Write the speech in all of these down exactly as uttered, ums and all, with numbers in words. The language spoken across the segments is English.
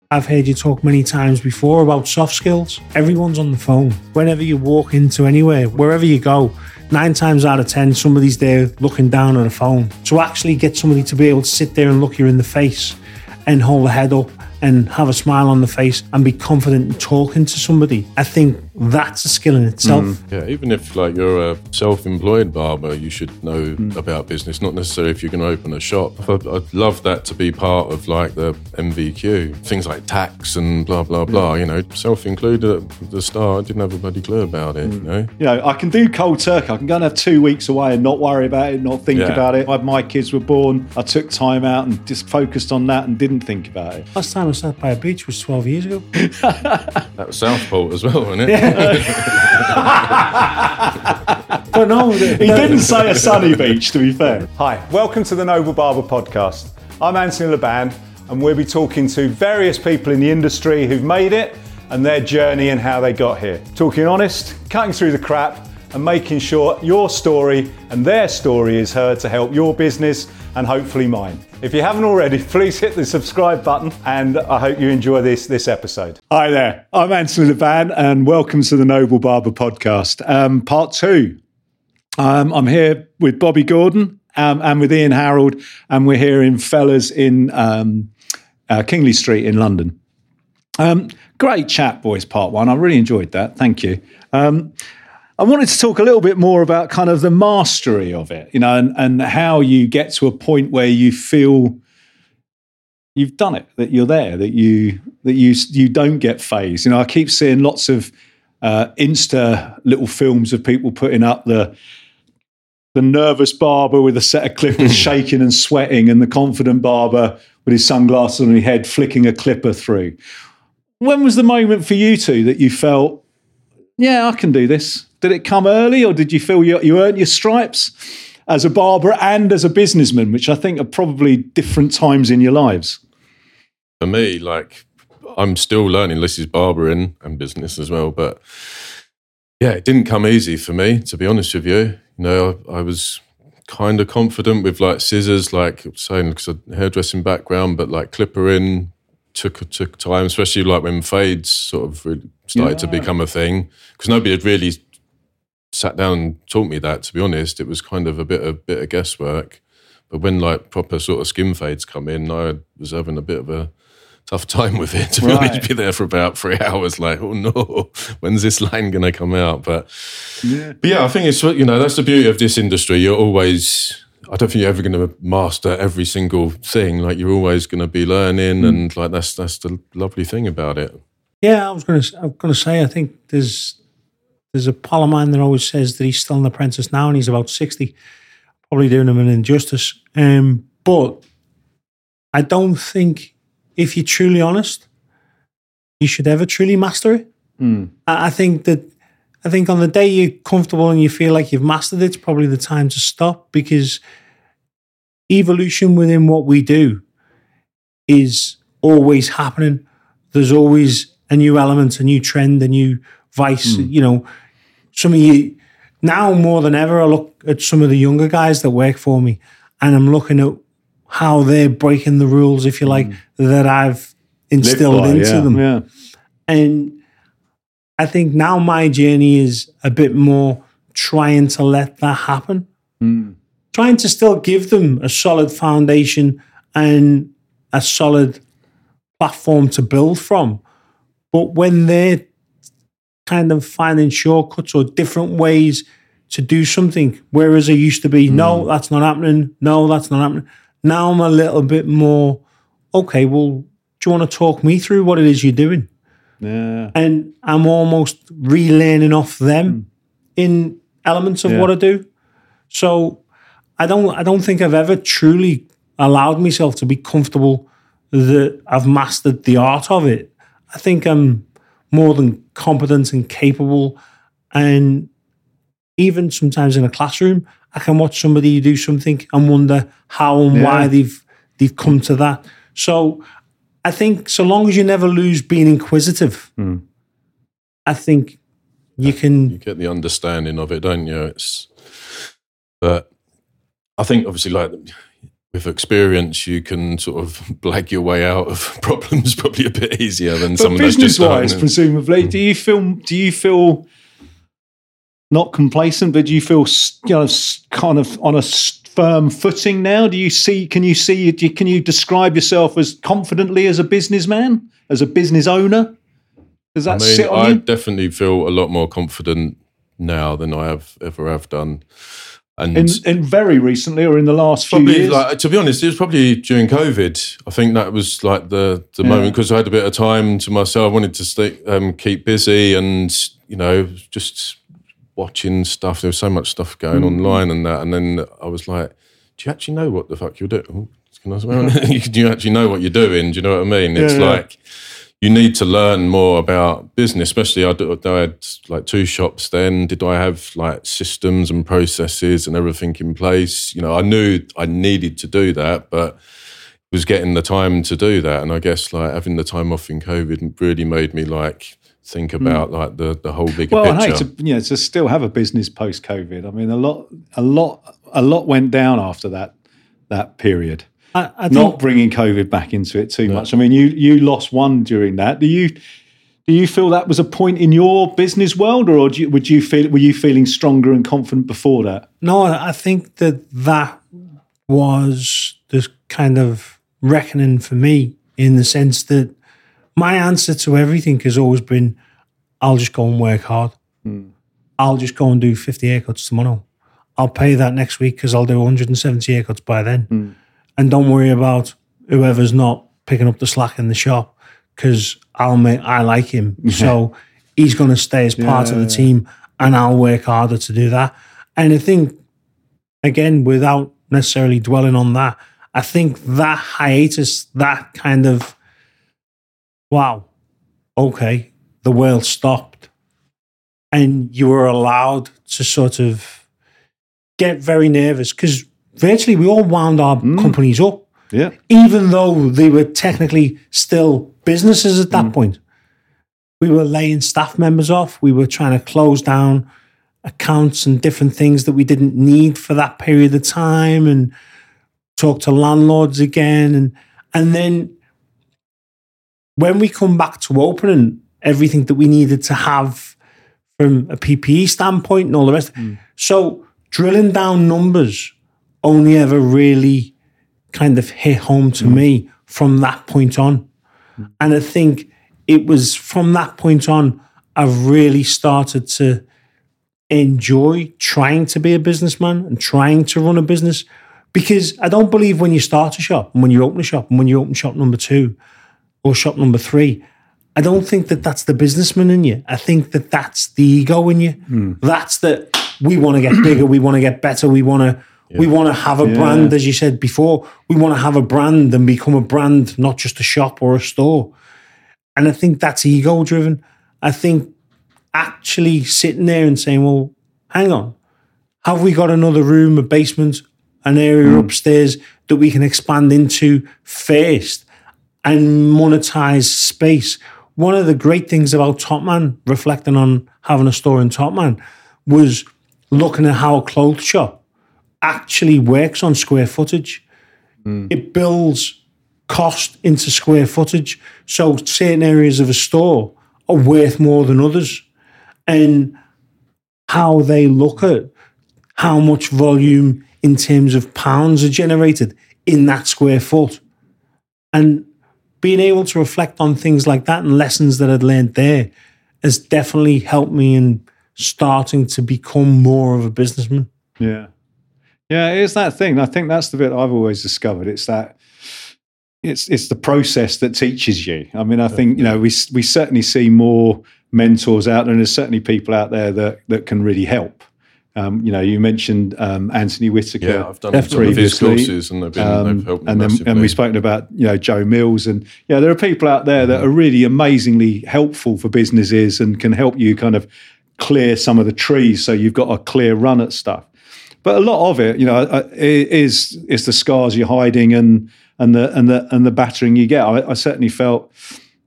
I've heard you talk many times before about soft skills. Everyone's on the phone. Whenever you walk into anywhere, wherever you go, nine times out of ten, somebody's there looking down on a phone. To actually get somebody to be able to sit there and look you in the face and hold a head up and have a smile on the face and be confident in talking to somebody, I think that's a skill in itself. Mm. Yeah, even if like you're a self-employed barber, you should know mm. about business, not necessarily if you're going to open a shop. I'd, I'd love that to be part of like the M V Q, things like tax and blah, blah, blah, mm. you know, self-included at the start, I didn't have a bloody clue about it, mm. you know. You know, I can do cold turkey, I can go and have two weeks away and not worry about it, not think yeah. about it. When my kids were born, I took time out and just focused on that and didn't think about it. Last time I sat by a beach was twelve years ago. That was Southport as well, wasn't it? Yeah. But no, he didn't say a sunny beach, to be fair. Hi, welcome to the Noble Barber Podcast. I'm Anthony Laban, and we'll be talking to various people in the industry who've made it and their journey and how they got here. Talking honest, cutting through the crap, and making sure your story and their story is heard to help your business and hopefully mine. If you haven't already, please hit the subscribe button, and I hope you enjoy this this episode. Hi there, I'm Anthony Laban, and welcome to the Noble Barber Podcast, um, part two. Um, I'm here with Bobby Gordon um, and with Ian Harold, and we're here in Fellers in um, uh, Kingly Street in London. Um, great chat, boys, part one. I really enjoyed that. Thank you. Um, I wanted to talk a little bit more about kind of the mastery of it, you know, and, and how you get to a point where you feel you've done it, that you're there, that you that you you don't get phased. You know, I keep seeing lots of uh, Insta little films of people putting up the the nervous barber with a set of clippers shaking and sweating, and the confident barber with his sunglasses on his head flicking a clipper through. When was the moment for you two that you felt, yeah, I can do this? Did it come early, or did you feel you, you earned your stripes as a barber and as a businessman, which I think are probably different times in your lives? For me, like, I'm still learning. This is barbering and business as well. But yeah, it didn't come easy for me, to be honest with you. You know, I, I was kind of confident with like scissors, like saying, because of hairdressing background, but like clippering took took time, especially like when fades sort of really started yeah. to become a thing, because nobody had really sat down and taught me that, to be honest. It was kind of a bit, a bit of guesswork. But when like proper sort of skin fades come in, I was having a bit of a tough time with it, to be right. honest. Be there for about three hours like, oh no, when's this line going to come out? But yeah. but yeah, I think it's, you know, that's the beauty of this industry. You're always, I don't think you're ever going to master every single thing. Like, you're always going to be learning, mm. and like that's that's the lovely thing about it. Yeah, I was going to I was going to say, I think there's there's a pal of mine that always says that he's still an apprentice now, and he's about sixty. Probably doing him an injustice. Um, but I don't think, if you're truly honest, you should ever truly master it. Mm. I, I think that I think on the day you're comfortable and you feel like you've mastered it, it's probably the time to stop, because evolution within what we do is always happening. There's always a new element, a new trend, a new vice. Mm. You know, some of you, now more than ever, I look at some of the younger guys that work for me, and I'm looking at how they're breaking the rules, if you like, mm. that I've instilled by, into yeah. them. Yeah. And I think now my journey is a bit more trying to let that happen. Mm. Trying to still give them a solid foundation and a solid platform to build from. But when they're kind of finding shortcuts or different ways to do something, whereas it used to be, mm. no, that's not happening, no, that's not happening. Now I'm a little bit more, okay, well, do you want to talk me through what it is you're doing? Yeah. And I'm almost relearning off them mm. in elements of yeah. what I do. So I don't I don't think I've ever truly allowed myself to be comfortable that I've mastered the art of it. I think I'm more than competent and capable, and even sometimes in a classroom, I can watch somebody do something and wonder how and yeah. why they've they've come to that. So I think so long as you never lose being inquisitive, mm. I think you can... You get the understanding of it, don't you? It's, but I think obviously like with experience, you can sort of blag your way out of problems probably a bit easier than but someone that's just business-wise, presumably, mm. do you feel do you feel not complacent, but do you feel you know kind of on a firm footing now? Do you see? Can you see? Can you describe yourself as confidently as a businessman, as a business owner? Does that I mean, sit on I you? definitely feel a lot more confident now than I have ever have done. And in, in very recently, or in the last few probably, years? Like, to be honest, it was probably during COVID. I think that was like the the yeah. moment, because I had a bit of time to myself. I wanted to stay, um, keep busy, and you know, just watching stuff. There was so much stuff going mm-hmm. online and that. And then I was like, "Do you actually know what the fuck you're doing? Oh, can I swear on it? Do you actually know what you're doing? Do you know what I mean?" It's yeah, like. Yeah. You need to learn more about business, especially I, I had like two shops then. Did I have like systems and processes and everything in place? You know, I knew I needed to do that, but it was getting the time to do that. And I guess like having the time off in COVID really made me like think about mm. like the, the whole bigger well, picture. Well, hey, to, you know, to still have a business post-COVID, I mean, a lot, a lot, a lot went down after that that period. I, I Not bringing COVID back into it too no. much. I mean, you you lost one during that. Do you do you feel that was a point in your business world, or do you, would you feel were you feeling stronger and confident before that? No, I think that that was the kind of reckoning for me, in the sense that my answer to everything has always been, "I'll just go and work hard. Hmm. I'll just go and do fifty haircuts tomorrow. I'll pay that next week because I'll do one hundred seventy haircuts by then." Hmm. And don't worry about whoever's not picking up the slack in the shop, because I'll make I like him, yeah. so he's going to stay as part yeah, of the team, and I'll work harder to do that. And I think, again, without necessarily dwelling on that, I think that hiatus, that kind of, wow, okay, the world stopped, and you were allowed to sort of get very nervous, because virtually we all wound our mm. companies up, yeah. even though they were technically still businesses at that mm. point. We were laying staff members off. We were trying to close down accounts and different things that we didn't need for that period of time, and talk to landlords again. And and then when we come back to opening, everything that we needed to have from a P P E standpoint and all the rest. Mm. So drilling down numbers only ever really kind of hit home to mm. me from that point on. Mm. And I think it was from that point on, I've really started to enjoy trying to be a businessman and trying to run a business, because I don't believe when you start a shop and when you open a shop and when you open shop number two or shop number three, I don't think that that's the businessman in you. I think that that's the ego in you. Mm. That's that we want to get bigger, we want to get better, we want to Yeah. We want to have a yeah. brand, as you said before. We want to have a brand and become a brand, not just a shop or a store. And I think that's ego-driven. I think actually sitting there and saying, well, hang on, have we got another room, a basement, an area mm. upstairs that we can expand into first and monetize space? One of the great things about Topman, reflecting on having a store in Topman, was looking at how a clothes shop actually works on square footage. Mm. It builds cost into square footage. So certain areas of a store are worth more than others. And how they look at how much volume in terms of pounds are generated in that square foot. And being able to reflect on things like that and lessons that I'd learned there has definitely helped me in starting to become more of a businessman. Yeah. Yeah, it's that thing. I think that's the bit I've always discovered. It's that it's it's the process that teaches you. I mean, I think, you know, we we certainly see more mentors out there, and there's certainly people out there that that can really help. Um, you know, you mentioned um, Anthony Whitaker. Yeah, I've done some of his courses, and they've, been, um, they've helped me and massively. Then, and we've spoken about, you know, Joe Mills, and yeah, there are people out there that are really amazingly helpful for businesses and can help you kind of clear some of the trees so you've got a clear run at stuff. But a lot of it, you know, is is the scars you're hiding and and the and the and the battering you get. I, I certainly felt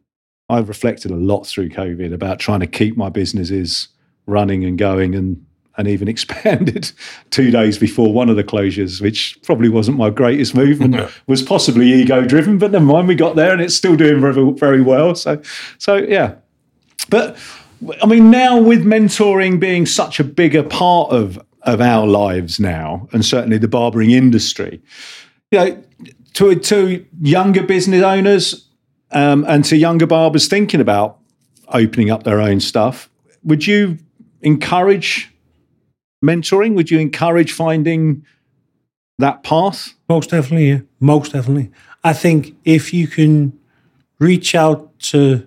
I've reflected a lot through COVID about trying to keep my businesses running and going, and and even expanded two days before one of the closures, which probably wasn't my greatest move and No. was possibly ego-driven, but never mind, we got there and it's still doing very, very well. So, so yeah. But, I mean, now with mentoring being such a bigger part of, of our lives now, and certainly the barbering industry, you know, to, to younger business owners um, and to younger barbers thinking about opening up their own stuff, would you encourage mentoring? Would you encourage finding that path? Most definitely, yeah. Most definitely. I think if you can reach out to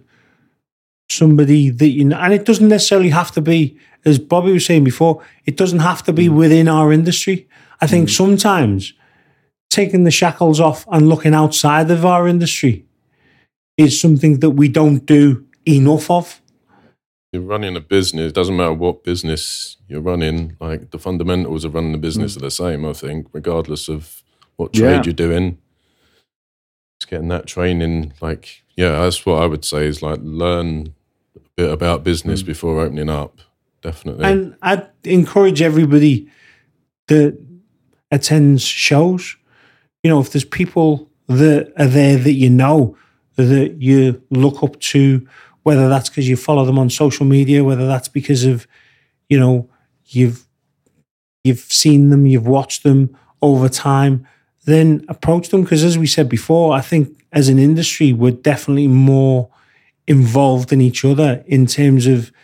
somebody that you know, and it doesn't necessarily have to be, as Bobby was saying before, it doesn't have to be within our industry. I think mm. sometimes taking the shackles off and looking outside of our industry is something that we don't do enough of. You're running a business, it doesn't matter what business you're running, like the fundamentals of running the business mm. are the same, I think, regardless of what trade yeah. you're doing. It's getting that training, like, yeah, that's what I would say is like learn a bit about business mm. before opening up, definitely. And I'd encourage everybody that attends shows, you know, if there's people that are there that you know, that you look up to, whether that's because you follow them on social media, whether that's because of, you know, you've you've seen them, you've watched them over time, then approach them. Because as we said before, I think as an industry, we're definitely more involved in each other in terms of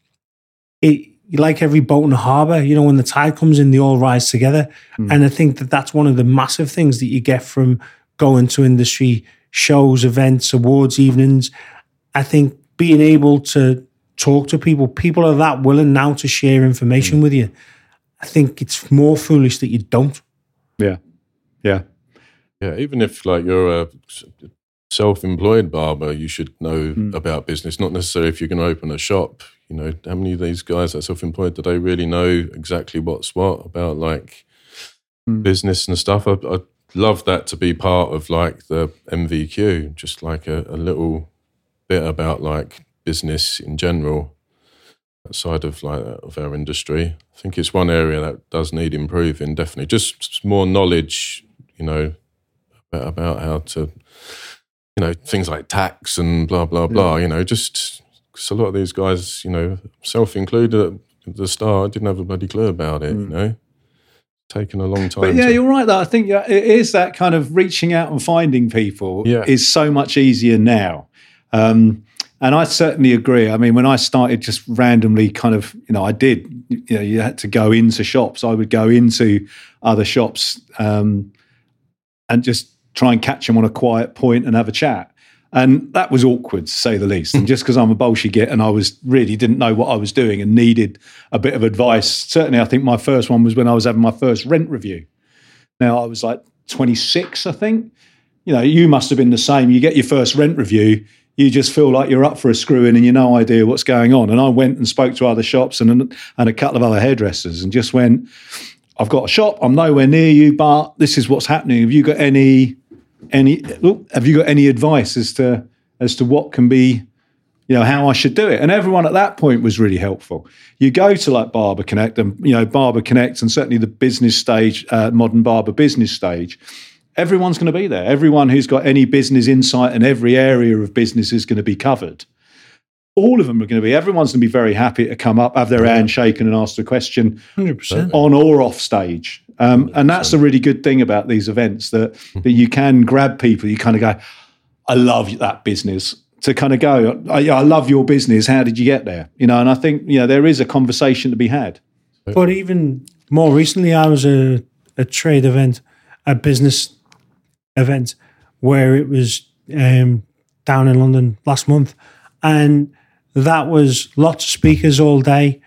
it. Like every boat in the harbour, you know, when the tide comes in, they all rise together. Mm. And I think that that's one of the massive things that you get from going to industry shows, events, awards, evenings. I think being able to talk to people, people are that willing now to share information mm. with you. I think it's more foolish that you don't. Yeah. Yeah. Yeah. Even if like you're a self-employed barber, you should know mm. about business, not necessarily if you're going to open a shop. You know, how many of these guys that are self-employed, do they really know exactly what's what about like mm. business and stuff? I, I'd love that to be part of like the M V Q, just like a, a little bit about like business in general outside of like of our industry. I think it's one area that does need improving, definitely. Just more knowledge, you know, about, about how to, you know, things like tax and blah, blah, blah, yeah. you know, just... Because a lot of these guys, you know, self-included at the start, didn't have a bloody clue about it, mm. you know. Taken a long time. But yeah, to... you're right, though. I think it is that kind of reaching out and finding people yeah. is so much easier now. Um, and I certainly agree. I mean, when I started just randomly kind of, you know, I did, you know, you had to go into shops. I would go into other shops um, and just try and catch them on a quiet point and have a chat. And that was awkward, to say the least. And just because I'm a bullshit and I was really didn't know what I was doing and needed a bit of advice. Certainly, I think my first one was when I was having my first rent review. Now, I was like twenty-six, I think. You know, you must have been the same. You get your first rent review, you just feel like you're up for a screw-in and you've no idea what's going on. And I went and spoke to other shops and, and a couple of other hairdressers and just went, I've got a shop, I'm nowhere near you, but this is what's happening. Have you got any... Any look, have you got any advice as to as to what can be, you know, how I should do it? And everyone at that point was really helpful. You go to like Barber Connect and, you know, Barber Connect and certainly the business stage, uh, Modern Barber business stage, everyone's going to be there. Everyone who's got any business insight in every area of business is going to be covered. All of them are going to be, everyone's going to be very happy to come up, have their hand shaken and ask the question one hundred percent on or off stage. Um, and that's a really good thing about these events, that that you can grab people. You kind of go, I love that business. To kind of go, I, I love your business. How did you get there? You know, and I think, you know, there is a conversation to be had. But even more recently, I was a, a trade event, a business event, where it was um, down in London last month. And that was lots of speakers all day.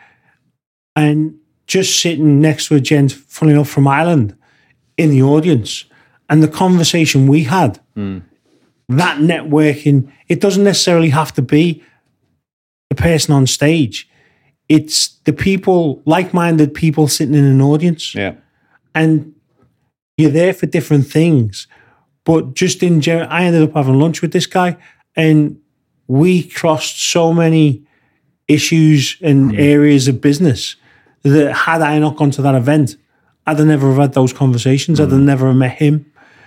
And just sitting next to a gent, funny enough, from Ireland in the audience. And the conversation we had, mm. that networking, it doesn't necessarily have to be the person on stage. It's the people, like-minded people sitting in an audience. Yeah. And you're there for different things. But just in general, I ended up having lunch with this guy and we crossed so many issues and mm. areas of business that had I not gone to that event, I'd have never have had those conversations. Mm. I'd have never met him.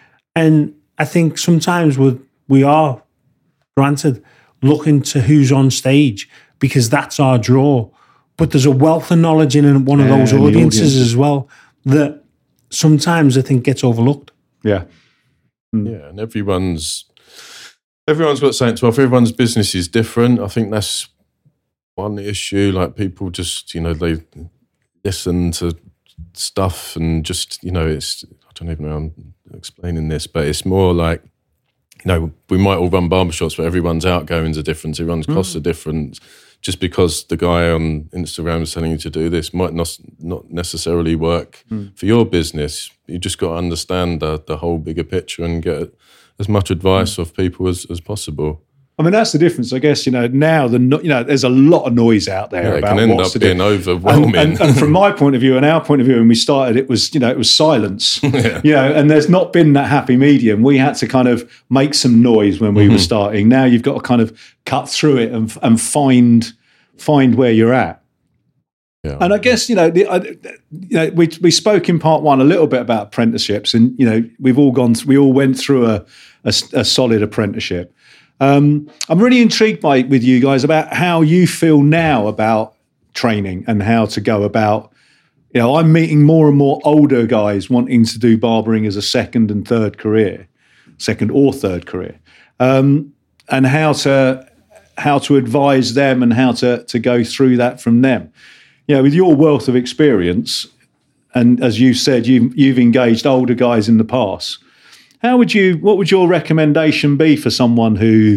And I think sometimes we we are, granted, looking to who's on stage because that's our draw. But there's a wealth of knowledge in one of yeah, those audiences audience. as well that sometimes I think gets overlooked. Yeah. Mm. Yeah, and everyone's everyone's got something to offer. Everyone's business is different. I think that's one issue. Like people just, you know, they listen to stuff and just, you know, it's, I don't even know how I'm explaining this, but it's more like, you know, we might all run barbershops, but everyone's outgoings are different, everyone's mm. costs are different. Just because the guy on Instagram is telling you to do this might not not necessarily work mm. for your business. You just got to understand the, the whole bigger picture and get as much advice mm. of people as, as possible. I mean, that's the difference, I guess. You know, now the you know, there's a lot of noise out there. Yeah, about it can end what's up being overwhelming. And, and, and from my point of view, and our point of view, when we started, it was you know, it was silence. yeah. You know, and there's not been that happy medium. We had to kind of make some noise when we mm-hmm. were starting. Now you've got to kind of cut through it and and find find where you're at. Yeah. And I guess you know, the, I, you know, we we spoke in part one a little bit about apprenticeships, and you know, we've all gone, we all went through a a, a solid apprenticeship. Um, I'm really intrigued by with you guys about how you feel now about training and how to go about. You know, I'm meeting more and more older guys wanting to do barbering as a second and third career, second or third career, um, and how to how to advise them and how to to go through that from them. You know, with your wealth of experience, and as you said, you've you've engaged older guys in the past. How would you? What would your recommendation be for someone who,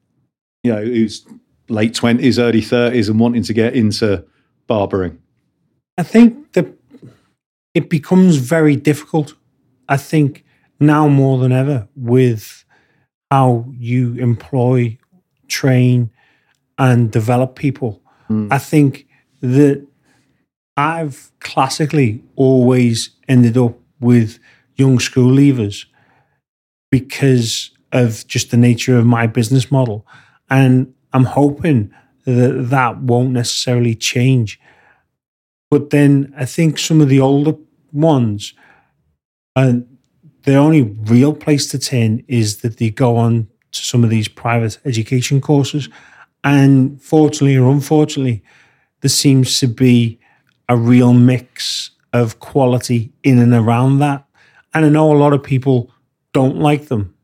you know, who's late twenties, early thirties, and wanting to get into barbering? I think that it becomes very difficult. I think now more than ever with how you employ, train, and develop people. Mm. I think that I've classically always ended up with young school leavers because of just the nature of my business model. And I'm hoping that that won't necessarily change. But then I think some of the older ones, uh, the only real place to turn is that they go on to some of these private education courses. And fortunately or unfortunately, there seems to be a real mix of quality in and around that. And I know a lot of people don't like them,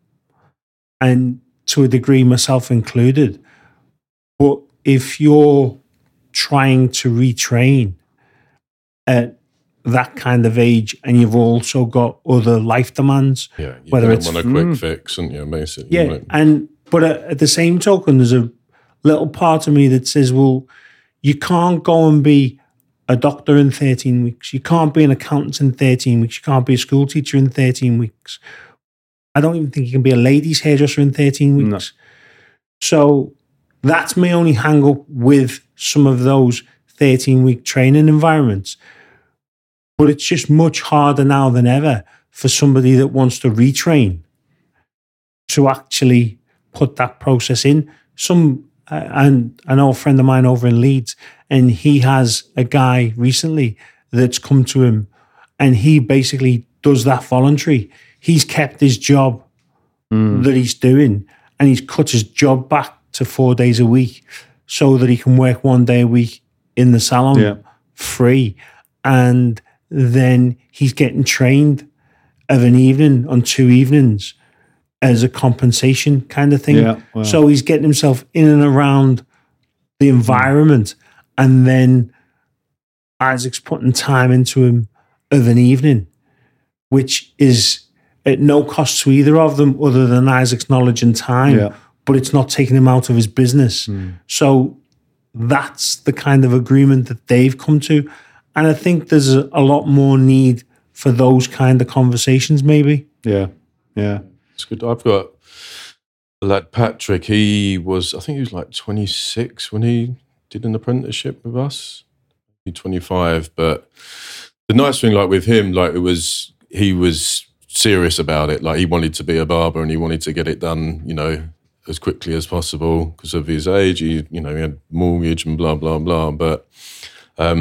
and to a degree, myself included. But if you're trying to retrain at that kind of age, and you've also got other life demands, yeah, you whether don't it's want a quick mm, fix, and you basically, yeah, right? and but at, at the same token, there's a little part of me that says, well, you can't go and be a doctor in thirteen weeks. You can't be an accountant in thirteen weeks. You can't be a school teacher in thirteen weeks. I don't even think you can be a ladies' hairdresser in thirteen weeks. No. So that's my only hang up with some of those thirteen-week training environments. But it's just much harder now than ever for somebody that wants to retrain to actually put that process in. Some, uh, and I know a friend of mine over in Leeds, and he has a guy recently that's come to him, and he basically does that voluntary. He's kept his job mm. that he's doing, and he's cut his job back to four days a week so that he can work one day a week in the salon yeah. free. And then he's getting trained of an evening on two evenings as a compensation kind of thing. Yeah, wow. So he's getting himself in and around the environment. And then Isaac's putting time into him of an evening, which is at no cost to either of them other than Isaac's knowledge and time, yeah. but it's not taking him out of his business. Mm. So that's the kind of agreement that they've come to. And I think there's a, a lot more need for those kind of conversations, maybe. Yeah, yeah. It's good. I've got lad Patrick. He was, I think he was like twenty-six when he did an apprenticeship with us. He's twenty-five, but the nice thing, like with him, like it was, he was serious about it. Like he wanted to be a barber and he wanted to get it done, you know, as quickly as possible because of his age. He, you know, he had mortgage and blah blah blah. But um,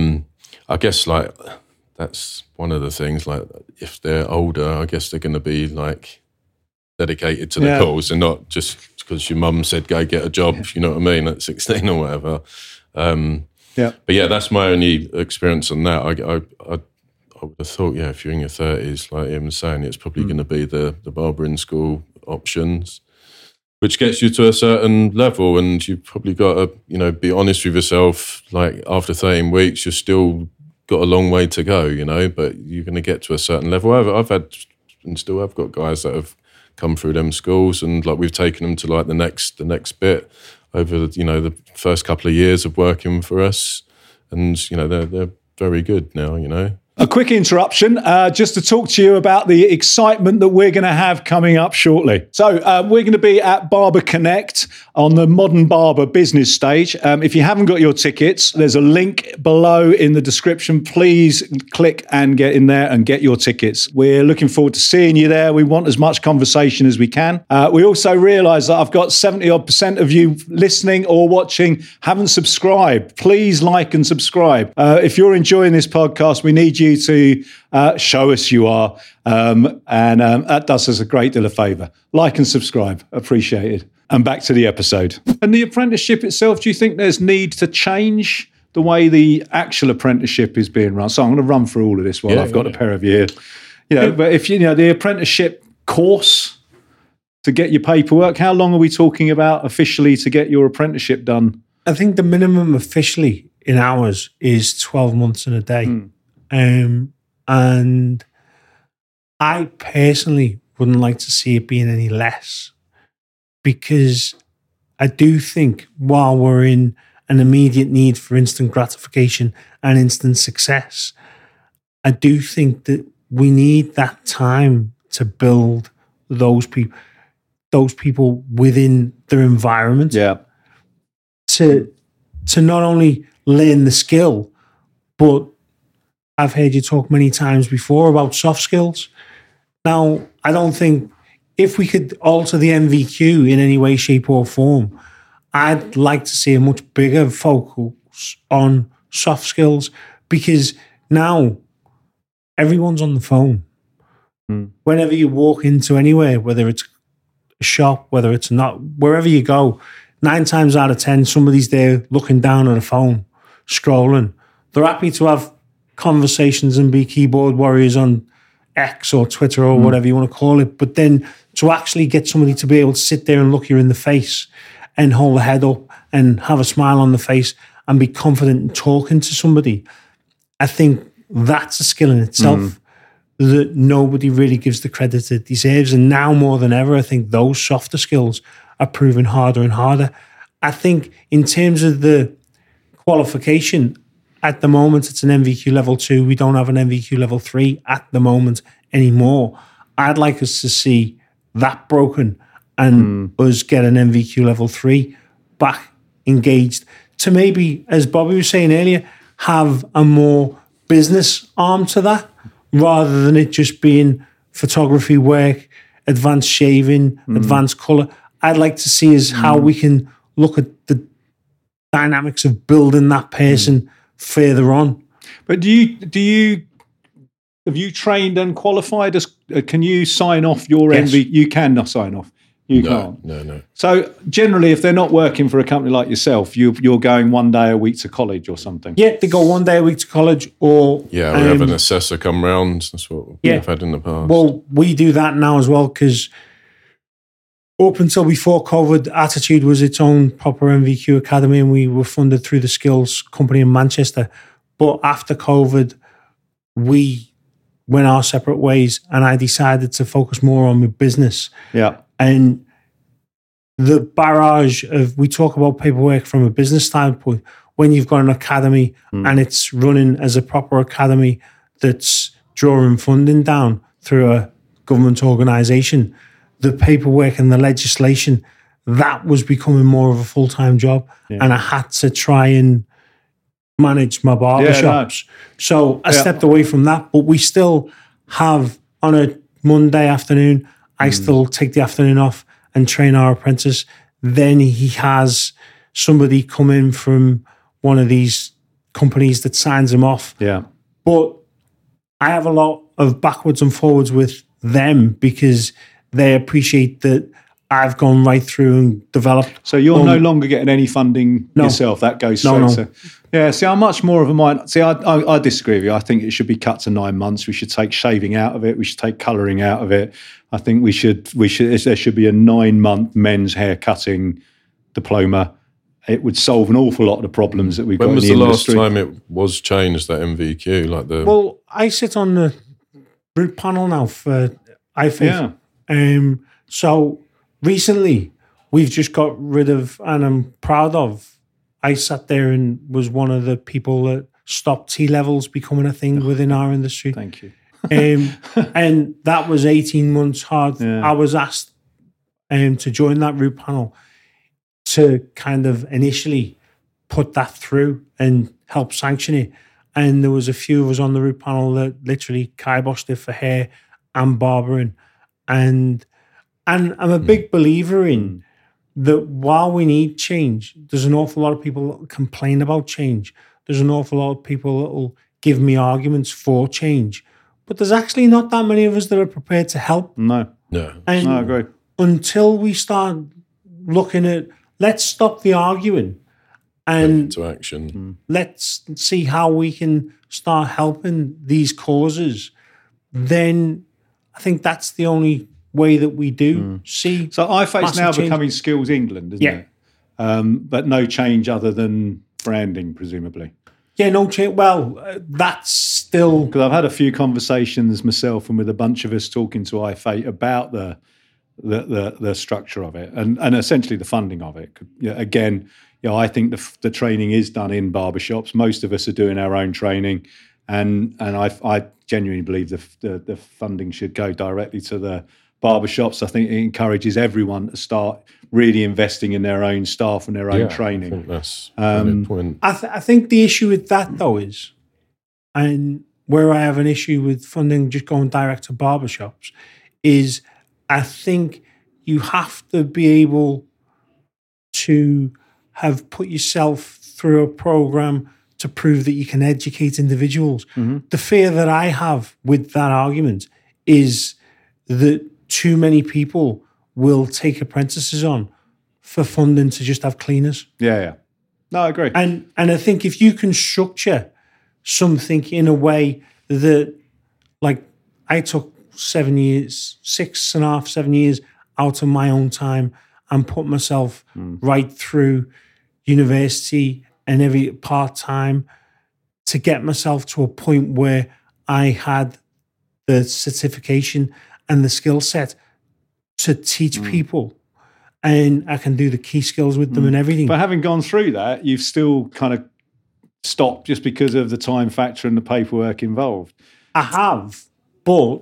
I guess like that's one of the things. Like if they're older, I guess they're going to be like dedicated to the Yeah. cause and not just because your mum said go get a job. Yeah. You know what I mean? At sixteen or whatever. Um, yeah. But yeah, that's my only experience on that. I, I, I, I would have thought, yeah, if you're in your thirties, like Ian was saying, it's probably mm. going to be the the barbering school options, which gets you to a certain level, and you've probably got to, you know, be honest with yourself. Like after thirteen weeks, you're still got a long way to go, you know, but you're going to get to a certain level. I've, I've had and still have got guys that have come through them schools, and like we've taken them to like the next the next bit over the, you know, the first couple of years of working for us, and you know they're they're very good now, you know. A quick interruption, uh, just to talk to you about the excitement that we're going to have coming up shortly. So uh, we're going to be at Barber Connect on the Modern Barber business stage. Um, if you haven't got your tickets, there's a link below in the description. Please click and get in there and get your tickets. We're looking forward to seeing you there. We want as much conversation as we can. Uh, we also realise that I've got seventy odd percent of you listening or watching haven't subscribed. Please like and subscribe. Uh, if you're enjoying this podcast, we need you to uh, show us you are, um, and um, that does us a great deal of favour. Like and subscribe, appreciated. And back to the episode. And the apprenticeship itself, do you think there's need to change the way the actual apprenticeship is being run? So I'm going to run through all of this while yeah, I've got yeah. a pair of you. You know, but if you, you know the apprenticeship course to get your paperwork, how long are we talking about officially to get your apprenticeship done? I think the minimum officially in hours is twelve months and a day. Mm. Um, and I personally wouldn't like to see it being any less, because I do think while we're in an immediate need for instant gratification and instant success, I do think that we need that time to build those people, those people within their environment. Yeah. To, to not only learn the skill, but I've heard you talk many times before about soft skills. Now, I don't think if we could alter the M V Q in any way, shape or form, I'd like to see a much bigger focus on soft skills, because now everyone's on the phone. Mm. Whenever you walk into anywhere, whether it's a shop, whether it's not, wherever you go, nine times out of ten, somebody's there looking down at a phone, scrolling. They're happy to have conversations and be keyboard warriors on X or Twitter or mm. whatever you want to call it. But then to actually get somebody to be able to sit there and look you in the face and hold a head up and have a smile on the face and be confident in talking to somebody, I think that's a skill in itself mm. that nobody really gives the credit it deserves. And now more than ever, I think those softer skills are proving harder and harder. I think in terms of the qualification, at the moment, it's an M V Q level two. We don't have an M V Q level three at the moment anymore. I'd like us to see that broken and mm. us get an M V Q level three back engaged to maybe, as Bobby was saying earlier, have a more business arm to that rather than it just being photography work, advanced shaving, mm. advanced colour. I'd like to see is mm. how we can look at the dynamics of building that person mm. further on. But do you do you have you trained and qualified as? Uh, can you sign off your yes. M V? You can not sign off. You no, can't. No, no. So generally, if they're not working for a company like yourself, you you're going one day a week to college or something. Yeah, they go one day a week to college, or yeah, we um, have an assessor come round. That's what yeah. we've had in the past. Well, we do that now as well, because up until before COVID, Attitude was its own proper M V Q academy, and we were funded through the Skills Company in Manchester. But after COVID, we went our separate ways, and I decided to focus more on my business. Yeah. And the barrage of, we talk about paperwork from a business standpoint, when you've got an academy mm. and it's running as a proper academy that's drawing funding down through a government organisation, the paperwork and the legislation, that was becoming more of a full-time job. Yeah. And I had to try and manage my barbershops. Yeah, no. So I yeah. stepped away from that, but we still have, on a Monday afternoon, I mm. still take the afternoon off and train our apprentice. Then he has somebody come in from one of these companies that signs them off. Yeah. But I have a lot of backwards and forwards with them because they appreciate that I've gone right through and developed. So you're um, no longer getting any funding no. yourself. That goes straight no, no. to. Yeah. See, I'm much more of a mind. See, I, I, I disagree with you. I think it should be cut to nine months. We should take shaving out of it. We should take colouring out of it. I think we should. We should. There should be a nine month men's hair cutting diploma. It would solve an awful lot of the problems that we've when got in was the, the industry. last time it was changed, that M V Q? Like the Well, I sit on the root panel now for I F A. Yeah. Um, so recently, we've just got rid of, and I'm proud of, I sat there and was one of the people that stopped T-levels becoming a thing within our industry. Thank you. um, and that was eighteen months hard. Yeah. I was asked um, to join that root panel to kind of initially put that through and help sanction it. And there was a few of us on the root panel that literally kiboshed it for hair and barbering. And and I'm a big believer in that while we need change, there's an awful lot of people that complain about change. There's an awful lot of people that will give me arguments for change. But there's actually not that many of us that are prepared to help. No. no, And No, I agree. until we start looking at, let's stop the arguing and into action. let's see how we can start helping these causes, then I think that's the only way that we do see. So I F A is massive now change. becoming Skills England, isn't Yeah. it? Um, but no change other than branding, presumably. Yeah, no change. Well, uh, that's still... Because I've had a few conversations myself and with a bunch of us talking to I F A about the the the, the structure of it and, and essentially the funding of it. Yeah, again, you know, I think the, the training is done in barbershops. Most of us are doing our own training, and and I, I genuinely believe the, the the funding should go directly to the barbershops. I think it encourages everyone to start really investing in their own staff and their own Yeah, training. I think that's Um, a point. I, th- I think the issue with that, though, is, and where I have an issue with funding just going direct to barbershops, is I think you have to be able to have put yourself through a program to prove that you can educate individuals. The fear that I have with that argument is that too many people will take apprentices on for funding to just have cleaners. Yeah, yeah. No, I agree. And and I think if you can structure something in a way that, like, I took seven years, six and a half, seven years out of my own time and put myself right through university and every part-time to get myself to a point where I had the certification and the skill set to teach people. And I can do the key skills with them and everything. But having gone through that, you've still kind of stopped just because of the time factor and the paperwork involved. I have, but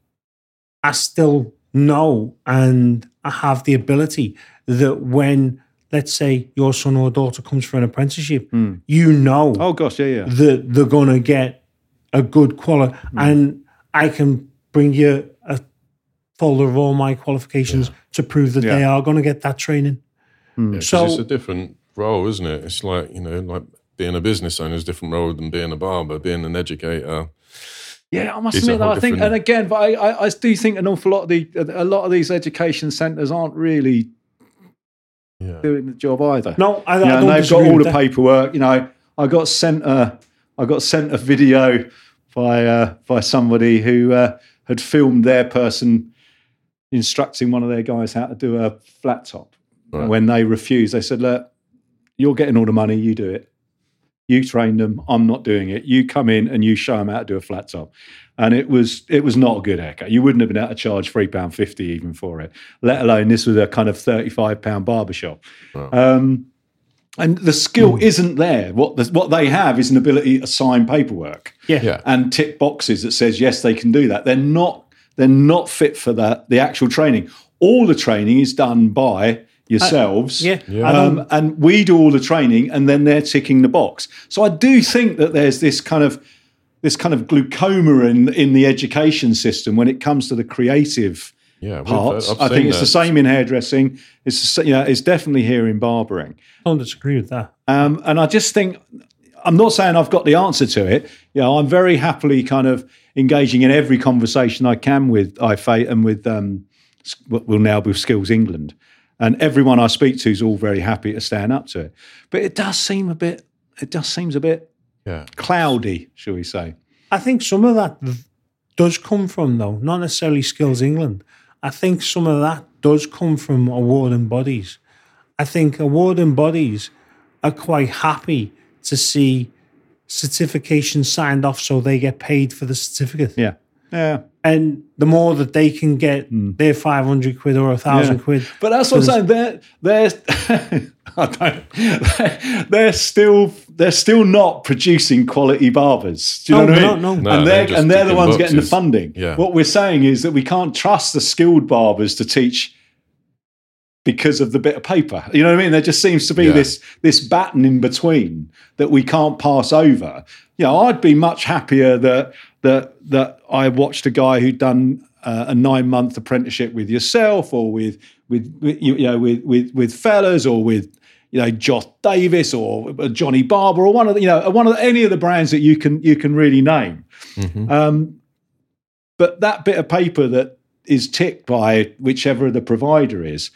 I still know and I have the ability that when, let's say, your son or daughter comes for an apprenticeship, you know Oh, gosh, yeah, yeah. that they're going to get a good quality. And I can bring you a folder of all my qualifications to prove that they Yeah. are going to get that training. Yeah, 'cause So- it's a different role, isn't it? It's like, you know, like being a business owner is a different role than being a barber, being an educator. Yeah, I must It's a admit, though, whole I think, different- and again, but I, I, I do think an awful lot of the, a lot of these education centres aren't really Yeah. doing the job either. No, I, You I know, don't and they've got disagree all with the that. paperwork. You know, I got sent a, I got sent a video by uh, by somebody who uh, had filmed their person instructing one of their guys how to do a flat top. Right. And when they refused, they said, "Look, you're getting all the money. You do it. You train them. I'm not doing it. You come in and you show them how to do a flat top." And it was it was not a good haircut. You wouldn't have been able to charge three pound fifty even for it. Let alone this was a kind of thirty five pound barbershop. Wow. Um, and the skill isn't there. What the, what they have is an ability to sign paperwork Yeah. Yeah. and tick boxes that says yes, they can do that. They're not they're not fit for that the actual training. All the training is done by yourselves. yeah. Yeah. I don't- Um, and we do all the training, and then they're ticking the box. So I do think that there's this kind of this kind of glaucoma in in the education system when it comes to the creative Yeah, we've- parts. I've I think seen it's the that. same in hairdressing. It's the sa- you know, it's definitely here in barbering. I don't disagree with that. Um, and I just think I'm not saying I've got the answer to it. You know, I'm very happily kind of engaging in every conversation I can with I F A and with um, what will now be Skills England. And everyone I speak to is all very happy to stand up to it. But it does seem a bit, it just seems a bit yeah. cloudy, shall we say. I think some of that does come from, though, not necessarily Skills England. I think some of that does come from awarding bodies. I think awarding bodies are quite happy to see certification signed off so they get paid for the certificate. Yeah. Yeah. And the more that they can get mm. their five hundred quid or one thousand yeah. quid. But that's what I'm saying. They're, they're, I don't, they're, still, they're still not producing quality barbers. Do you no, know what I no, mean? No, no. And they're, they're and they're the ones boxes. getting the funding. Yeah. What we're saying is that we can't trust the skilled barbers to teach because of the bit of paper. You know what I mean? There just seems to be yeah. this this baton in between that we can't pass over. You know, I'd be much happier that that that I watched a guy who'd done uh, a nine month apprenticeship with yourself, or with with, with you know with with with fellas, or with you know Josh Davis, or Johnny Barber, or one of the, you know one of the, any of the brands that you can you can really name. Mm-hmm. Um, but that bit of paper that is ticked by whichever the provider is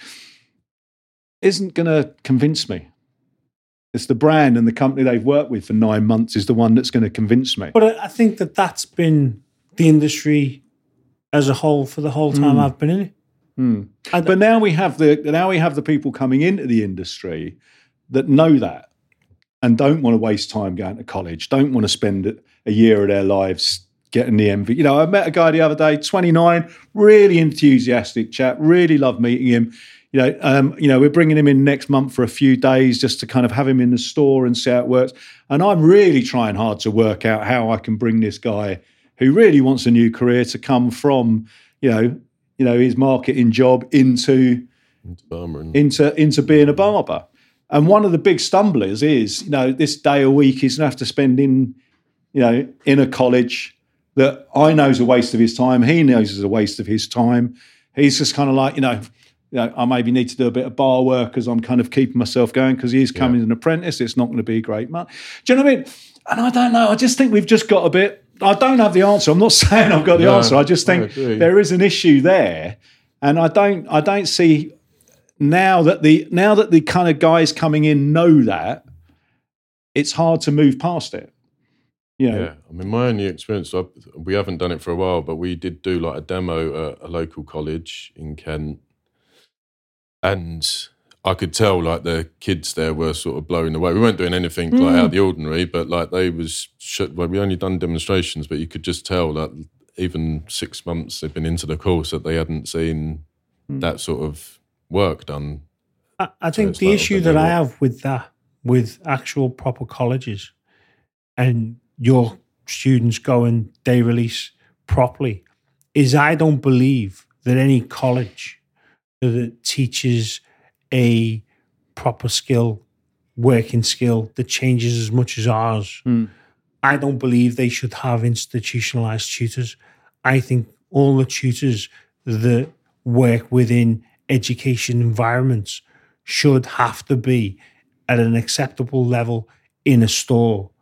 isn't going to convince me. It's the brand and the company they've worked with for nine months is the one that's going to convince me. But I think that that's been the industry as a whole for the whole time mm. I've been in it. Mm. But now we have the now we have the people coming into the industry that know that and don't want to waste time going to college, don't want to spend a year of their lives getting the M V. You know, I met a guy the other day, twenty-nine, really enthusiastic chap, really loved meeting him. You know, um, you know, we're bringing him in next month for a few days just to kind of have him in the store and see how it works. And I'm really trying hard to work out how I can bring this guy who really wants a new career to come from, you know, you know, his marketing job into into into, into being a barber. And one of the big stumblers is, you know, this day a week he's going to have to spend in, you know, in a college that I know is a waste of his time. He knows is a waste of his time. He's just kind of like, you know, you know, I maybe need to do a bit of bar work as I'm kind of keeping myself going because he is coming yeah. as an apprentice. It's not going to be great money. Do you know what I mean? And I don't know. I just think we've just got a bit. I don't have the answer. I'm not saying I've got the no, answer. I just think I there is an issue there, and I don't. I don't see now that the now that the kind of guys coming in know that it's hard to move past it. You know? Yeah, I mean, my only experience. I've, we haven't done it for a while, but we did do like a demo at a local college in Kent. And I could tell, like, the kids there were sort of blowing away. We weren't doing anything mm. like out of the ordinary, but like they was. Well, we only done demonstrations, but you could just tell that even six months they'd been into the course that they hadn't seen mm. that sort of work done. I, I think so the like issue that I have with that, with actual proper colleges, and your students going day release properly, is I don't believe that any college that teaches a proper skill, working skill that changes as much as ours. Mm. I don't believe they should have institutionalized tutors. I think all the tutors that work within education environments should have to be at an acceptable level in a store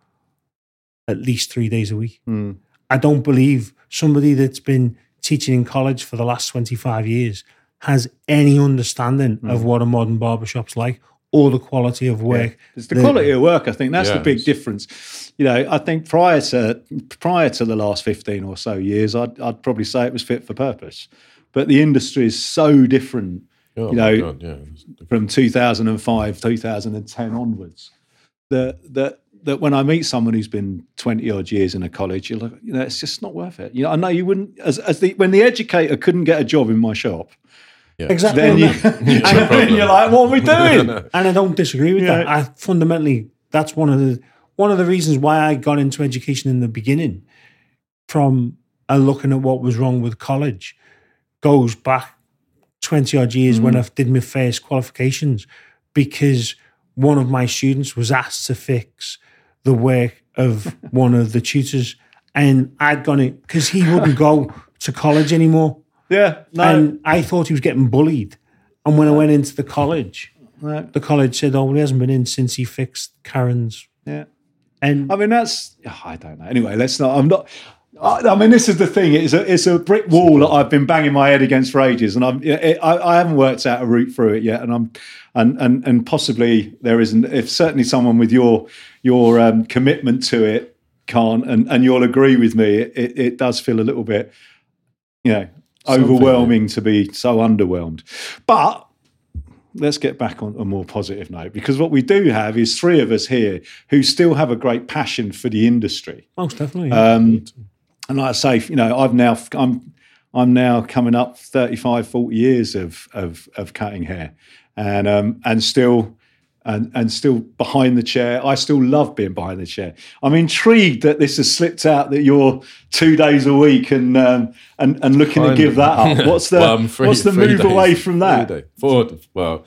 at least three days a week. Mm. I don't believe somebody that's been teaching in college for the last twenty-five years has any understanding mm. of what a modern barbershop's like or the quality of work. Yeah. It's the that, quality of work, I think. That's yeah, the big difference. You know, I think prior to prior to the last fifteen or so years, I'd, I'd probably say it was fit for purpose. But the industry is so different, oh you know, God, yeah. from two thousand five, two thousand ten onwards, that that that when I meet someone who's been twenty odd years in a college, you're like, you know, it's just not worth it. You know, I know you wouldn't, as, as the when the educator couldn't get a job in my shop, yeah. exactly. Then, you, and then you're like, what are we doing? And I don't disagree with yeah. that. I fundamentally, that's one of the one of the reasons why I got into education in the beginning, from uh, looking at what was wrong with college, goes back twenty odd years mm. when I did my first qualifications, because one of my students was asked to fix the work of one of the tutors, and I'd gone in because he wouldn't go to college anymore. Yeah, no. And I thought he was getting bullied. And when I went into the college, right. the college said, "Oh, well, he hasn't been in since he fixed Karen's yeah. And I mean, that's, I don't know. Anyway, let's not, I'm not, I, I mean, this is the thing. It's a, it's a brick wall that I've been banging my head against for ages, and I'm, I, I haven't worked out a route through it yet. And I'm, and and and possibly there isn't. If certainly someone with your your um, commitment to it can't, and, and you'll agree with me, it, it, it does feel a little bit, you know, Something, overwhelming to be so underwhelmed. But let's get back on a more positive note, because what we do have is three of us here who still have a great passion for the industry. Most definitely. Yeah. Um, and like I say, you know, I've now I'm I'm now coming up thirty-five, forty years of of of cutting hair, and um and still and and still behind the chair. I still love being behind the chair. I'm intrigued that this has slipped out that you're two days a week and um, and and looking kind to give that up. What's the well, three, what's the move days, away from that? Four, well,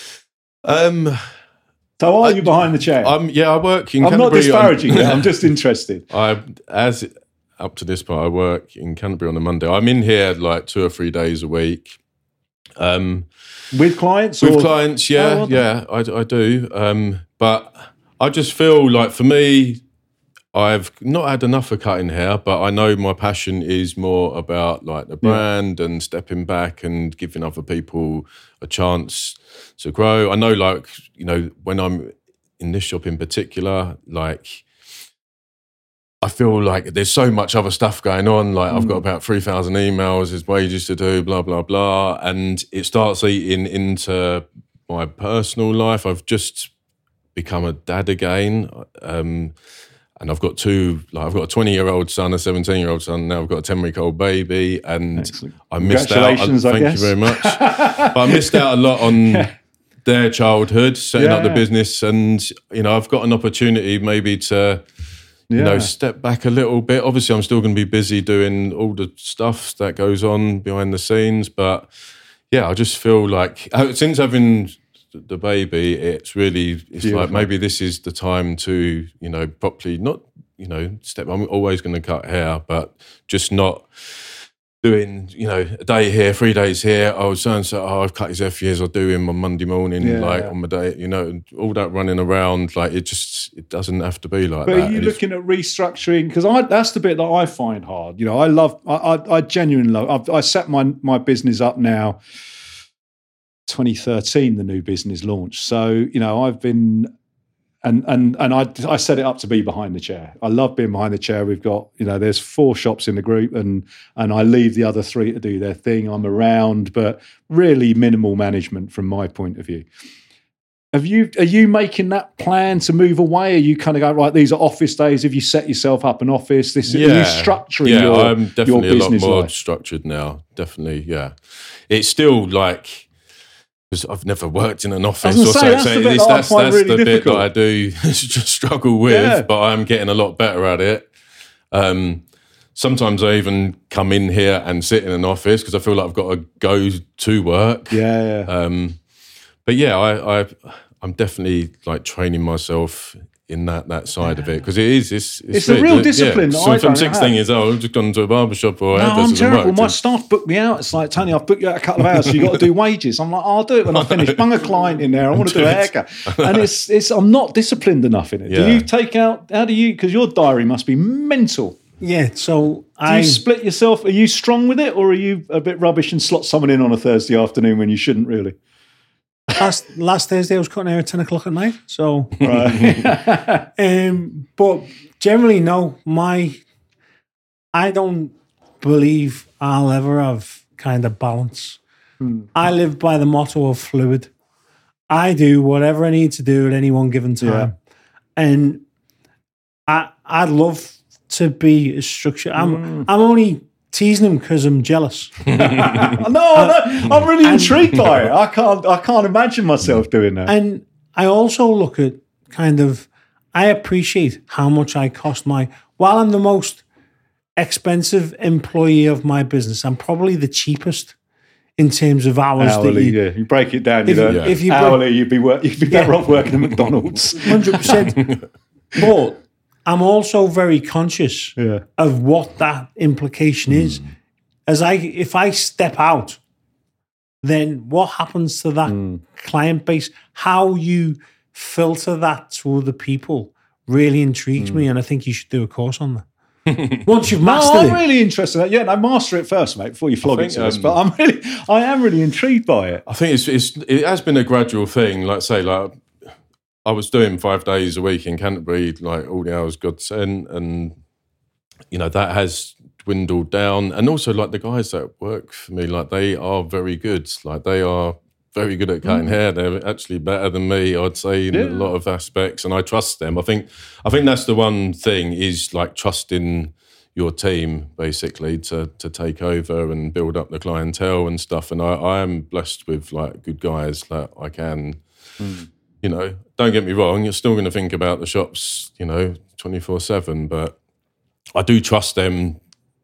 um. So are I, you behind the chair? I'm, yeah, I work in I'm Canterbury. I'm not disparaging you. I'm just interested. I as up to this point, I work in Canterbury on a Monday. I'm in here like two or three days a week. Um, with clients? With or? clients, yeah, oh, yeah, I, I do. Um, but I just feel like for me, I've not had enough of cutting hair, but I know my passion is more about like the brand yeah. and stepping back and giving other people a chance to grow. I know, like, you know, when I'm in this shop in particular, like, I feel like there's so much other stuff going on. Like mm. I've got about three thousand emails, there's wages to do, blah, blah, blah. And it starts eating into my personal life. I've just become a dad again. Um, and I've got two, like I've got a twenty-year-old son, a seventeen-year-old son. Now I've got a ten-week-old baby. And Excellent. I missed out. Congratulations, I Thank guess. you very much. But I missed out a lot on yeah. their childhood, setting yeah, up the yeah. business. And, you know, I've got an opportunity maybe to... You Yeah. know, step back a little bit. Obviously, I'm still going to be busy doing all the stuff that goes on behind the scenes. But yeah, I just feel like since having the baby, it's really, it's Beautiful. like maybe this is the time to, you know, properly not, you know, step. I'm always going to cut hair, but just not doing, you know, a day here, three days here. I was saying, so oh, I've cut his hair for years. I'll do him on Monday morning, Yeah, like yeah. on my day, you know, all that running around. Like it just, it doesn't have to be like but that. But are you And looking at restructuring? Because I that's the bit that I find hard. You know, I love, I, I, I genuinely love, I've, I set my, my business up now, twenty thirteen, the new business launched. So, you know, I've been, And and and I I set it up to be behind the chair. I love being behind the chair. We've got, you know, there's four shops in the group, and and I leave the other three to do their thing. I'm around, but really minimal management from my point of view. Have you are you making that plan to move away? Are you kind of going, right, these are office days? Have you set yourself up an office? This yeah. Are you structuring yeah, your, I'm definitely your a lot business more life? structured now. Definitely, yeah. It's still like, because I've never worked in an office or say, so. that's so the bit it's, that I that's, find that's really the difficult. bit that I do just struggle with, Yeah. but I'm getting a lot better at it. Um, sometimes I even come in here and sit in an office because I feel like I've got to go to work. Yeah, yeah. Um, but yeah, I, I, I'm definitely like training myself in that that side yeah. of it, because it is it's it's, It's a real discipline Yeah. that So I from don't sixteen have. years old, I've just gone to a barber shop or No, I'm hairdresser's and terrible. worked. My And- staff book me out. It's like, Tony, I've booked you out a couple of hours, so you've got to do wages. I'm like, oh, I'll do it when I finish. Bung a client in there. I want to do a haircut. And it's, it's, I'm not disciplined enough in it. Yeah. Do you take out, how do you, because your diary must be mental. Yeah, so Do I you split yourself? Are you strong with it, or are you a bit rubbish and slot someone in on a Thursday afternoon when you shouldn't really? last last Thursday I was cutting hair at ten o'clock at night. So, Right. um, but generally, no. My, I don't believe I'll ever have kind of balance. Hmm. I live by the motto of fluid. I do whatever I need to do at any one given time, Yeah. and I I'd love to be as structured. I'm Mm. I'm only teasing him because I'm jealous. no, no, I'm really intrigued by it. I can't, I can't imagine myself doing that. And I also look at kind of, I appreciate how much I cost my, while I'm the most expensive employee of my business, I'm probably the cheapest in terms of hours. Hourly, that you, yeah. You break it down, if you you, know, if you hourly, you'd be work, you'd be better off working at McDonald's. one hundred percent. But I'm also very conscious Yeah. of what that implication is. As I, if I step out, then what happens to that client base? How you filter that to other people really intrigues mm. me, and I think you should do a course on that. Once you've mastered no, I'm it. really interested. In that. Yeah, no, master it first, mate, before you flog think, it to um, us. But I'm really, I am really intrigued by it. I think it's, it's it has been a gradual thing. Like say, like I was doing five days a week in Canterbury, like all the hours God sent, and you know that has dwindled down. And also, like the guys that work for me, like they are very good. Like they are very good at cutting mm. hair. They're actually better than me, I'd say, in yeah. a lot of aspects, and I trust them. I think I think that's the one thing is like trusting your team basically to to take over and build up the clientele and stuff. And I, I am blessed with like good guys that I can, mm. you know, don't get me wrong, you're still going to think about the shops, you know, twenty-four seven, but I do trust them.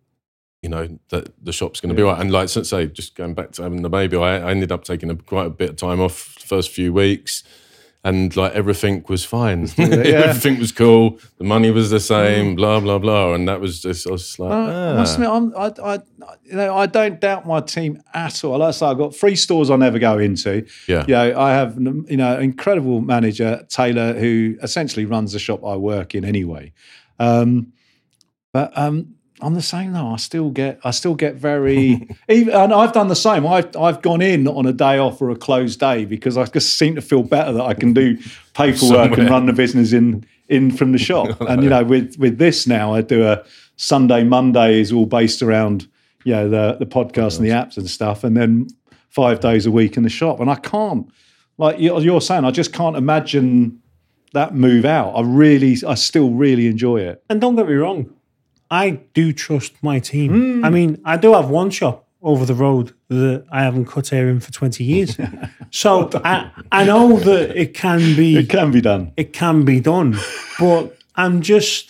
You know, that the shop's going to yeah. be right. And like, say, just going back to having the baby, I, I ended up taking a, quite a bit of time off the first few weeks and like everything was fine. Yeah. Everything was cool. The money was the same, mm. blah, blah, blah. And that was just, I was just like, uh, ah. I must admit, I'm, I, I, you know, I don't doubt my team at all. Like I say, I've got three stores I never go into. Yeah. You know, I have, you know, an incredible manager, Taylor, who essentially runs the shop I work in anyway. Um, but, um, I'm the same though. I still get, I still get very, even, and I've done the same. I've, I've gone in on a day off or a closed day because I just seem to feel better that I can do paperwork Somewhere. and run the business in, in from the shop. And you know, with with this now, I do a Sunday, Monday is all based around, you know, the the podcast and the apps and stuff, and then five days a week in the shop. And I can't, like you're saying, I just can't imagine that move out. I really, I still really enjoy it. And don't get me wrong. I do trust my team. Mm. I mean, I do have one shop over the road that I haven't cut hair in for twenty years. So well I, I know that it can be... It can be done. It can be done. But I'm just...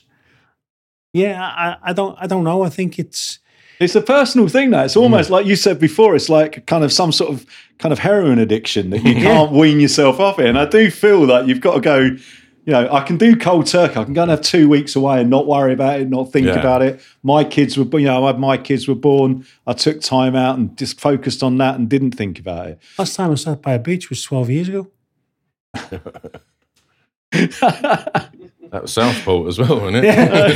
Yeah, I, I don't I don't know. I think it's... It's a personal thing now. It's almost mm. like you said before, it's like kind of some sort of kind of heroin addiction that you can't yeah. wean yourself off it. And I do feel that you've got to go... You know, I can do cold turkey. I can go and have two weeks away and not worry about it, not think yeah. about it. My kids were, you know, my kids were born. I took time out and just focused on that and didn't think about it. Last time I sat by a beach was twelve years ago. That was Southport as well, wasn't it? Yeah.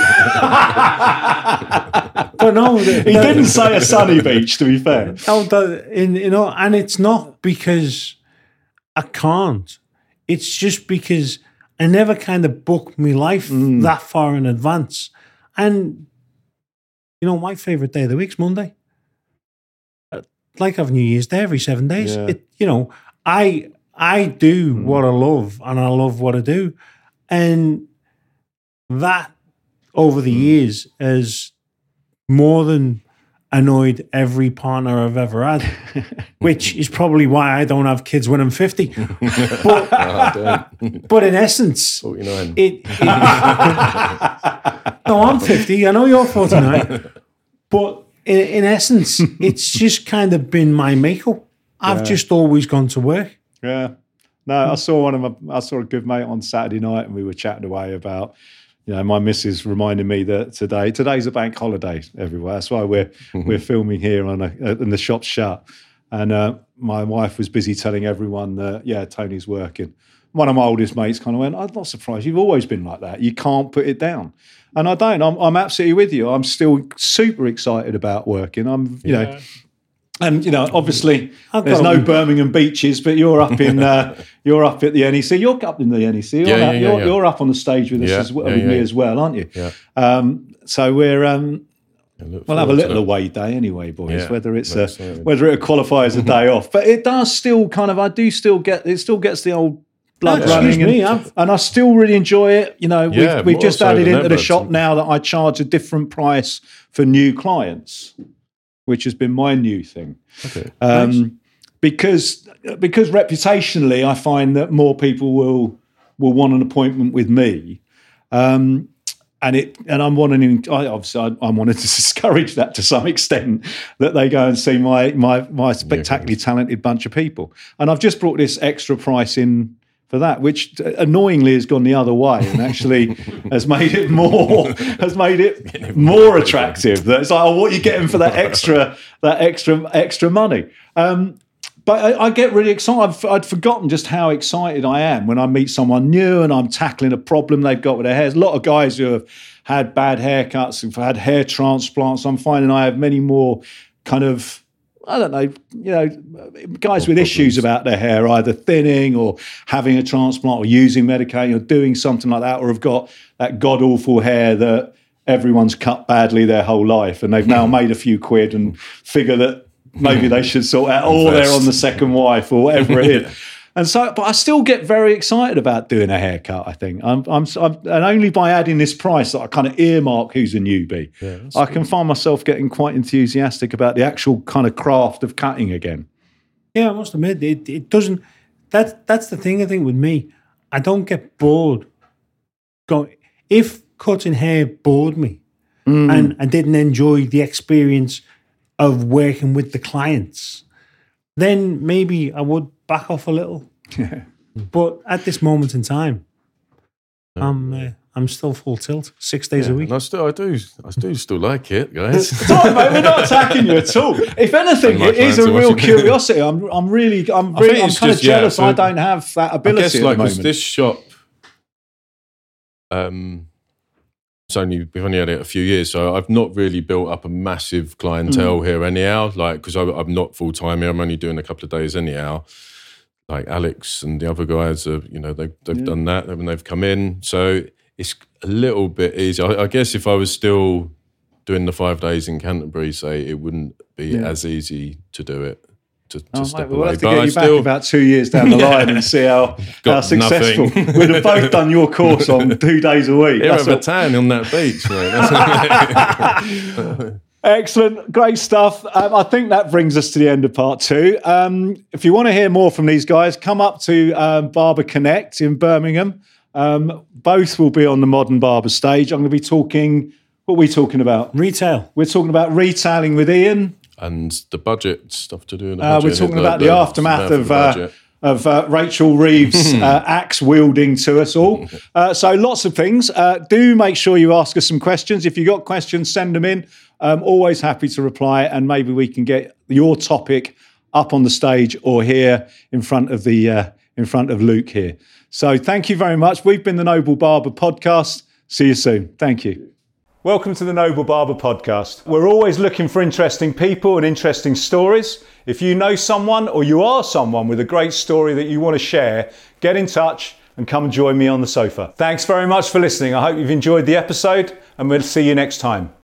But no, the, he the, didn't say a sunny beach. To be fair, no, the, in, you know, and it's not because I can't. It's just because I never kind of booked my life mm. that far in advance. And, you know, my favourite day of the week's Monday. Like I have New Year's Day every seven days. Yeah. It, you know, I I do mm. what I love and I love what I do. And that, over the mm. years, has more than annoyed every partner I've ever had, which is probably why I don't have kids when I'm fifty. But, oh, but in essence, forty-nine. It, it, no, I'm fifty. I know you're forty-nine. But in, in essence, it's just kind of been my makeup. I've yeah. just always gone to work. Yeah. No, I saw one of my, I saw a good mate on Saturday night and we were chatting away about, you know, my missus reminded me that today, today's a bank holiday everywhere. That's why we're mm-hmm. we're filming here on a, and the shop's shut. And uh, my wife was busy telling everyone that, yeah, Tony's working. One of my oldest mates kind of went, I'm not surprised. You've always been like that. You can't put it down. And I don't. I'm, I'm absolutely with you. I'm still super excited about working. I'm, you yeah. know, and you know, obviously, there's no Birmingham beaches, but you're up in uh, you're up at the N E C. You're up in the N E C. You're, yeah, yeah, up, yeah, you're, yeah. you're up on the stage with us yeah, as well, yeah, with yeah. me as well, aren't you? Yeah. Um, so we're um, we'll have a little away day anyway, boys. Yeah, whether it's a, whether it qualifies a day off, but it does still kind of. I do still get it. Still gets the old blood no, running, me, and, and I still really enjoy it. You know, yeah, we've, we've just so added into ever, the shop now that I charge a different price for new clients, which has been my new thing. Okay. Um, nice. Because because reputationally, I find that more people will will want an appointment with me, um, and it and I'm wanting. I obviously I, I'm wanting to discourage that to some extent, that they go and see my my my spectacularly yeah, talented bunch of people. And I've just brought this extra price in for that, which annoyingly has gone the other way and actually has made it more has made it more attractive. That it's like, oh, what are you getting for that extra that extra extra money? Um, but I, I get really excited. I've, I'd forgotten just how excited I am when I meet someone new and I'm tackling a problem they've got with their hair. There's a lot of guys who have had bad haircuts, who've had hair transplants. I'm finding I have many more kind of, I don't know, you know, guys with issues about their hair, either thinning or having a transplant or using medication or doing something like that, or have got that god-awful hair that everyone's cut badly their whole life and they've now made a few quid and figure that maybe they should sort out, or they're on the second wife or whatever it is. And so, but I still get very excited about doing a haircut, I think. I'm, I'm, I'm and only by adding this price that I kind of earmark who's a newbie, yeah, I can find myself getting quite enthusiastic about the actual kind of craft of cutting again. Yeah, I must admit, it, it doesn't, that, that's the thing I think with me. I don't get bored. Going, if cutting hair bored me mm. and I didn't enjoy the experience of working with the clients, then maybe I would back off a little. Yeah. But at this moment in time, I'm uh, I'm still full tilt, six days yeah, a week. And I still I do I do still like it, guys. Sorry, mate, we're not attacking you at all. If anything, it is a real curiosity. I'm I'm really I'm really I'm kind just, of jealous yeah, so I don't have that ability. I guess, at like, the moment. This shop, um, it's only we've only had it a few years, so I've not really built up a massive clientele mm. here anyhow. Like, because I'm not full time here, I'm only doing a couple of days anyhow. Like Alex and the other guys are, you know, they've they've yeah. done that when they've come in, so it's a little bit easier. I, I guess if I was still doing the five days in Canterbury, say, it wouldn't be yeah. as easy to do it. To, to oh, step mate, we'll away. have to but get I you still, back about two years down the line and see how, how successful. We'd have both done your course on two days a week. Here have a tan on that beach, mate. Excellent, great stuff. Um, I think that brings us to the end of part two. Um, if you want to hear more from these guys, come up to um, Barber Connect in Birmingham. Um, both will be on the Modern Barber stage. I'm going to be talking, what are we talking about? Retail. We're talking about retailing with Ian. And the budget stuff to do. In the uh, budget, we're talking the, about the, the aftermath of uh, of uh, Rachel Reeves' uh, axe wielding to us all. Uh, so lots of things. Uh, do make sure you ask us some questions. If you've got questions, send them in. Um, always happy to reply, and maybe we can get your topic up on the stage or here in front of the uh, in front of Luke here. So thank you very much. We've been the Noble Barber Podcast. See you soon. Thank you. Welcome to the Noble Barber Podcast. We're always looking for interesting people and interesting stories. If you know someone or you are someone with a great story that you want to share, get in touch and come join me on the sofa. Thanks very much for listening. I hope you've enjoyed the episode, and we'll see you next time.